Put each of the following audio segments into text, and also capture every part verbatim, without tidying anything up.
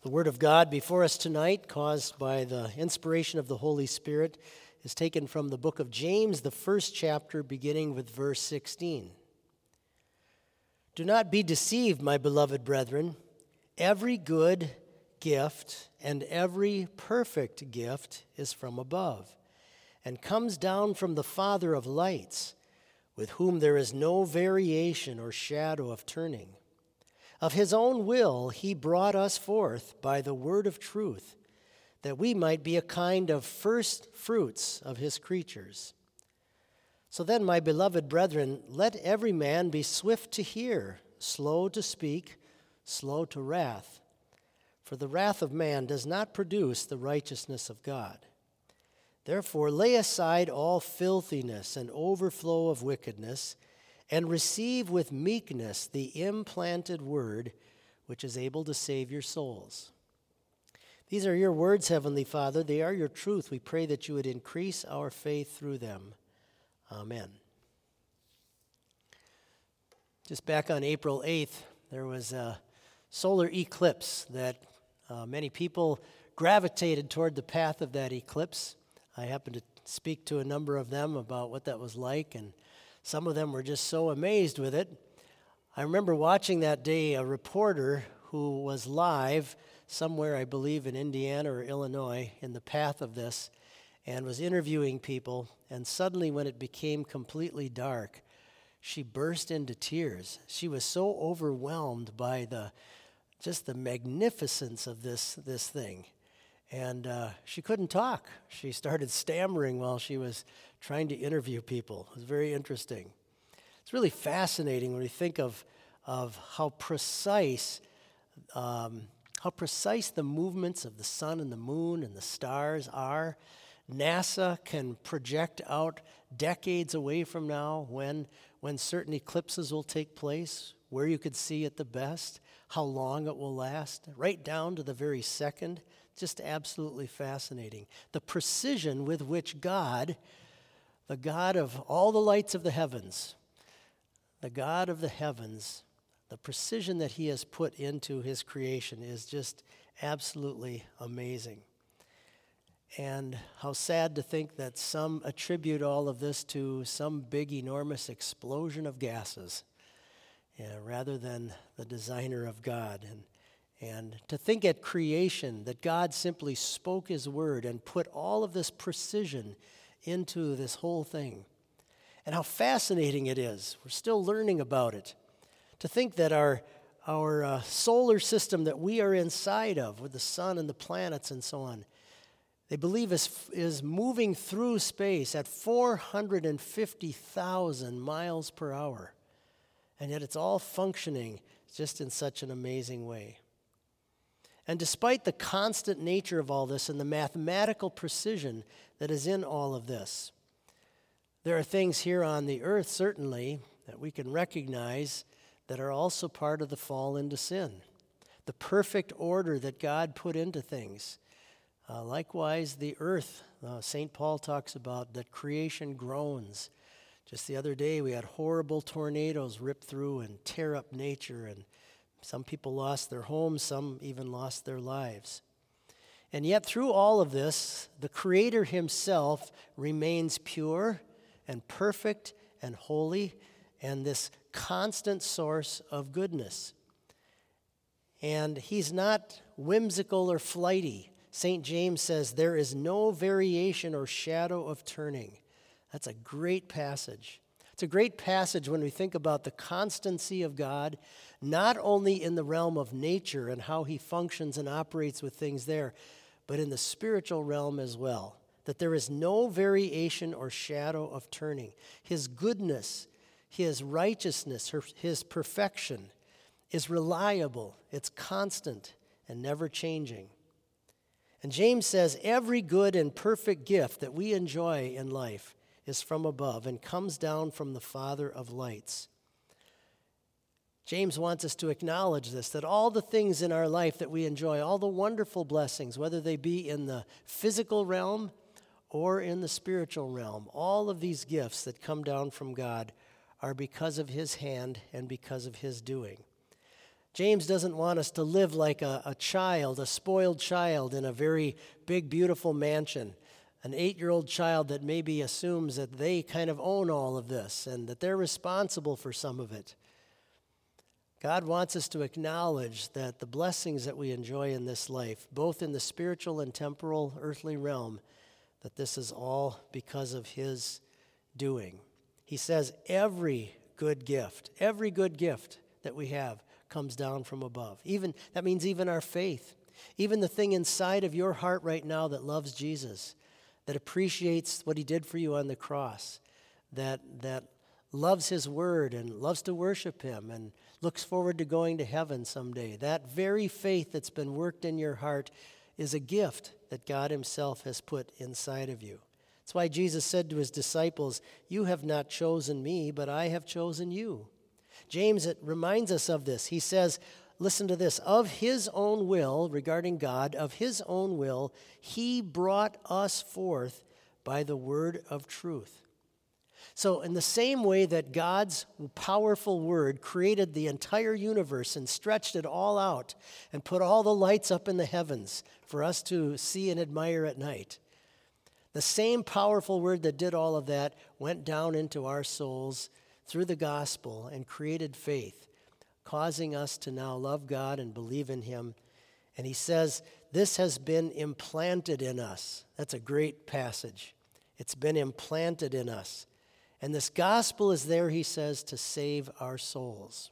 The Word of God before us tonight, caused by the inspiration of the Holy Spirit, is taken from the book of James, the first chapter, beginning with verse sixteen. Do not be deceived, my beloved brethren. Every good gift and every perfect gift is from above, and comes down from the Father of lights, with whom there is no variation or shadow of turning. Of his own will he brought us forth by the word of truth, that we might be a kind of first fruits of his creatures. So then, my beloved brethren, let every man be swift to hear, slow to speak, slow to wrath. For the wrath of man does not produce the righteousness of God. Therefore lay aside all filthiness and overflow of wickedness, and receive with meekness the implanted word, which is able to save your souls. These are your words, Heavenly Father. They are your truth. We pray that you would increase our faith through them. Amen. Just back on April eighth, there was a solar eclipse that uh, many people gravitated toward the path of that eclipse. I happened to speak to a number of them about what that was like, and some of them were just so amazed with it. I remember watching that day a reporter who was live somewhere, I believe in Indiana or Illinois, in the path of this, and was interviewing people. And suddenly when it became completely dark, she burst into tears. She was so overwhelmed by the just the magnificence of this, this thing. And uh, she couldn't talk. She started stammering while she was trying to interview people. It was very interesting. It's really fascinating when we think of, of how precise um, how precise the movements of the sun and the moon and the stars are. NASA can project out decades away from now when, when certain eclipses will take place, where you could see it the best, how long it will last, right down to the very second. Just absolutely fascinating. The precision with which God, the God of all the lights of the heavens, the God of the heavens, the precision that he has put into his creation is just absolutely amazing. And how sad to think that some attribute all of this to some big, enormous explosion of gases, yeah, rather than the designer of God. And And to think at creation that God simply spoke his word and put all of this precision into this whole thing. And how fascinating it is. We're still learning about it. To think that our, our uh, solar system that we are inside of, with the sun and the planets and so on, they believe is, is moving through space at four hundred fifty thousand miles per hour. And yet it's all functioning just in such an amazing way. And despite the constant nature of all this and the mathematical precision that is in all of this, there are things here on the earth, certainly, that we can recognize that are also part of the fall into sin. The perfect order that God put into things. Uh, likewise, the earth, uh, Saint Paul talks about that creation groans. Just the other day, we had horrible tornadoes rip through and tear up nature, and some people lost their homes, some even lost their lives. And yet through all of this, the Creator himself remains pure and perfect and holy, and this constant source of goodness. And he's not whimsical or flighty. Saint James says, there is no variation or shadow of turning. That's a great passage. It's a great passage when we think about the constancy of God, not only in the realm of nature and how he functions and operates with things there, but in the spiritual realm as well. That there is no variation or shadow of turning. His goodness, his righteousness, his perfection is reliable, it's constant and never changing. And James says every good and perfect gift that we enjoy in life is from above and comes down from the Father of lights. James wants us to acknowledge this, that all the things in our life that we enjoy, all the wonderful blessings, whether they be in the physical realm or in the spiritual realm, all of these gifts that come down from God are because of his hand and because of his doing. James doesn't want us to live like a, a child, a spoiled child in a very big, beautiful mansion. An eight-year-old child that maybe assumes that they kind of own all of this and that they're responsible for some of it. God wants us to acknowledge that the blessings that we enjoy in this life, both in the spiritual and temporal earthly realm, that this is all because of His doing. He says every good gift, every good gift that we have comes down from above. Even that means even our faith, even the thing inside of your heart right now that loves Jesus, that appreciates what He did for you on the cross, that that loves His word and loves to worship Him and looks forward to going to heaven someday. That very faith that's been worked in your heart is a gift that God Himself has put inside of you. That's why Jesus said to His disciples, "You have not chosen me, but I have chosen you." James, it reminds us of this. He says, listen to this, of His own will, regarding God, of His own will, He brought us forth by the word of truth. So in the same way that God's powerful word created the entire universe and stretched it all out and put all the lights up in the heavens for us to see and admire at night, the same powerful word that did all of that went down into our souls through the gospel and created faith, causing us to now love God and believe in Him. And he says, this has been implanted in us. That's a great passage. It's been implanted in us. And this gospel is there, he says, to save our souls.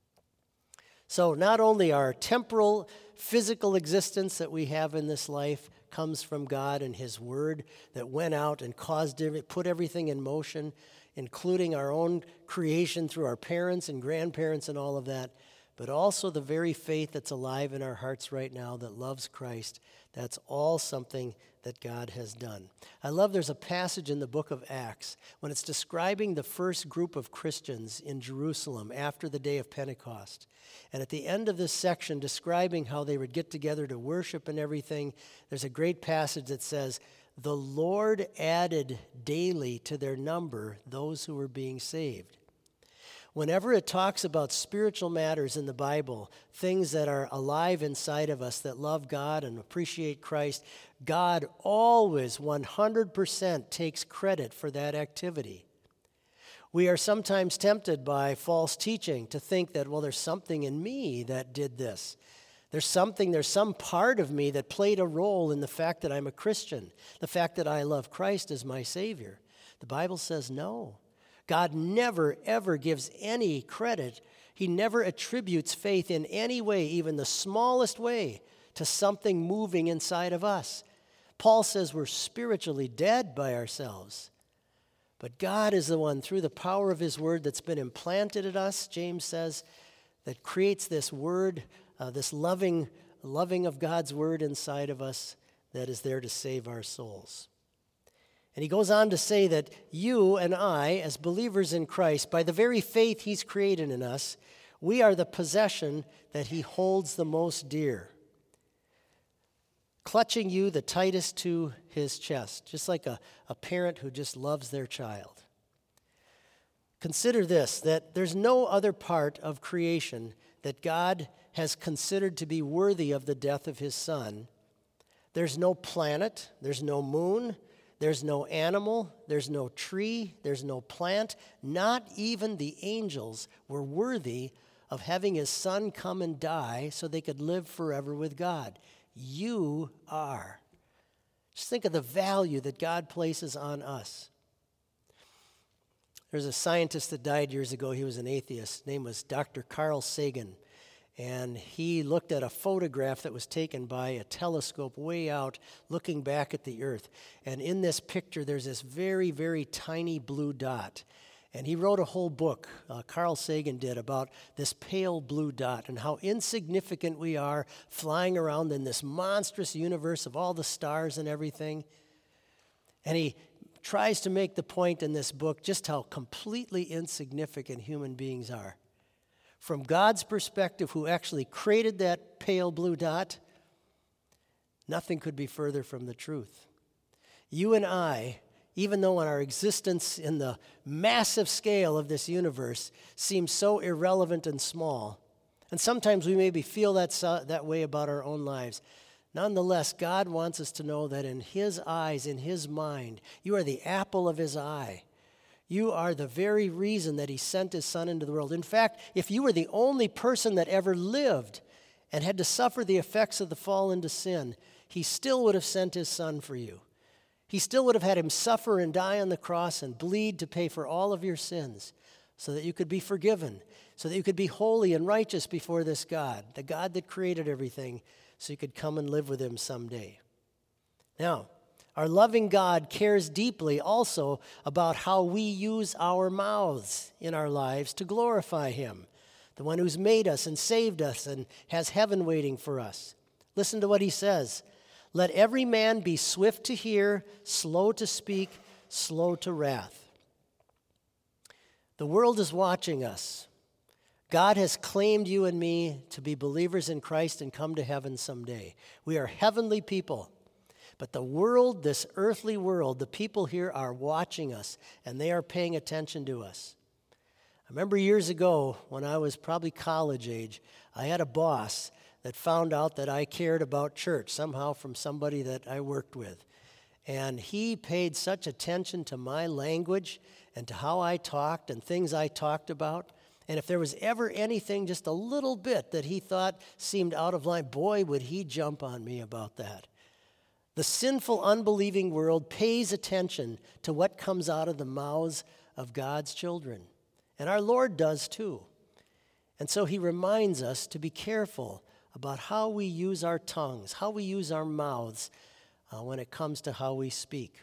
So not only our temporal, physical existence that we have in this life comes from God and His word that went out and caused it, put everything in motion, including our own creation through our parents and grandparents and all of that, but also the very faith that's alive in our hearts right now that loves Christ. That's all something that God has done. I love there's a passage in the book of Acts when it's describing the first group of Christians in Jerusalem after the day of Pentecost. And at the end of this section describing how they would get together to worship and everything, there's a great passage that says, "The Lord added daily to their number those who were being saved." Whenever it talks about spiritual matters in the Bible, things that are alive inside of us that love God and appreciate Christ, God always one hundred percent takes credit for that activity. We are sometimes tempted by false teaching to think that, well, there's something in me that did this. There's something, there's some part of me that played a role in the fact that I'm a Christian, the fact that I love Christ as my Savior. The Bible says no. God never, ever gives any credit. He never attributes faith in any way, even the smallest way, to something moving inside of us. Paul says we're spiritually dead by ourselves. But God is the one, through the power of His word that's been implanted in us, James says, that creates this word, uh, this loving, loving of God's word inside of us that is there to save our souls. And he goes on to say that you and I, as believers in Christ, by the very faith He's created in us, we are the possession that He holds the most dear, clutching you the tightest to His chest, just like a, a parent who just loves their child. Consider this, that there's no other part of creation that God has considered to be worthy of the death of His Son. There's no planet, there's no moon, there's no animal, there's no tree, there's no plant. Not even the angels were worthy of having His Son come and die so they could live forever with God. You are. Just think of the value that God places on us. There's a scientist that died years ago. He was an atheist. His name was Doctor Carl Sagan. And he looked at a photograph that was taken by a telescope way out, looking back at the earth. And in this picture, there's this very, very tiny blue dot. And he wrote a whole book, uh, Carl Sagan did, about this pale blue dot and how insignificant we are flying around in this monstrous universe of all the stars and everything. And he tries to make the point in this book just how completely insignificant human beings are. From God's perspective, who actually created that pale blue dot, nothing could be further from the truth. You and I, even though in our existence in the massive scale of this universe seems so irrelevant and small, And sometimes we maybe feel that, so, that way about our own lives. Nonetheless, God wants us to know that in His eyes, in His mind, you are the apple of His eye. You are the very reason that He sent His Son into the world. In fact, if you were the only person that ever lived and had to suffer the effects of the fall into sin, He still would have sent His Son for you. He still would have had Him suffer and die on the cross and bleed to pay for all of your sins so that you could be forgiven, so that you could be holy and righteous before this God, the God that created everything, so you could come and live with Him someday. Now, our loving God cares deeply also about how we use our mouths in our lives to glorify Him, the one who's made us and saved us and has heaven waiting for us. Listen to what He says. Let every man be swift to hear, slow to speak, slow to wrath. The world is watching us. God has claimed you and me to be believers in Christ and come to heaven someday. We are heavenly people. But the world, this earthly world, the people here are watching us, and they are paying attention to us. I remember years ago, when I was probably college age, I had a boss that found out that I cared about church, somehow from somebody that I worked with. And he paid such attention to my language and to how I talked and things I talked about. And if there was ever anything just a little bit that he thought seemed out of line, boy, would he jump on me about that. The sinful, unbelieving world pays attention to what comes out of the mouths of God's children. And our Lord does too. And so He reminds us to be careful about how we use our tongues, how we use our mouths uh, when it comes to how we speak.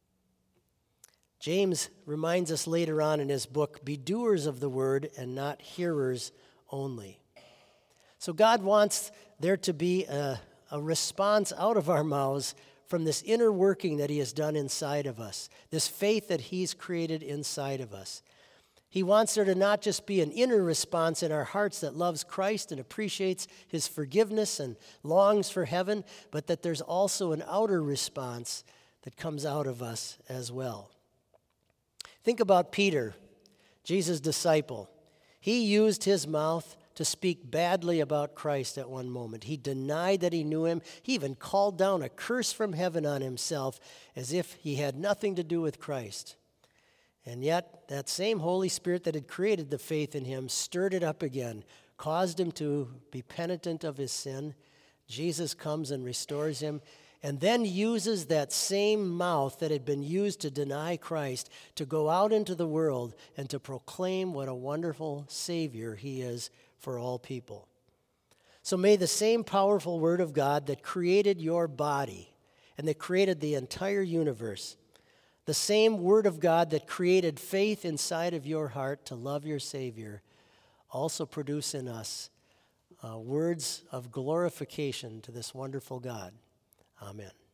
James reminds us later on in his book, be doers of the word and not hearers only. So God wants there to be a, a response out of our mouths from this inner working that He has done inside of us, this faith that He's created inside of us. He wants there to not just be an inner response in our hearts that loves Christ and appreciates His forgiveness and longs for heaven, but that there's also an outer response that comes out of us as well. Think about Peter, Jesus' disciple. He used his mouth to speak badly about Christ at one moment. He denied that he knew Him. He even called down a curse from heaven on himself as if he had nothing to do with Christ. And yet, that same Holy Spirit that had created the faith in him stirred it up again, caused him to be penitent of his sin. Jesus comes and restores him, and then uses that same mouth that had been used to deny Christ to go out into the world and to proclaim what a wonderful Savior He is for all people. So may the same powerful Word of God that created your body and that created the entire universe, the same Word of God that created faith inside of your heart to love your Savior, also produce in us uh, words of glorification to this wonderful God. Amen.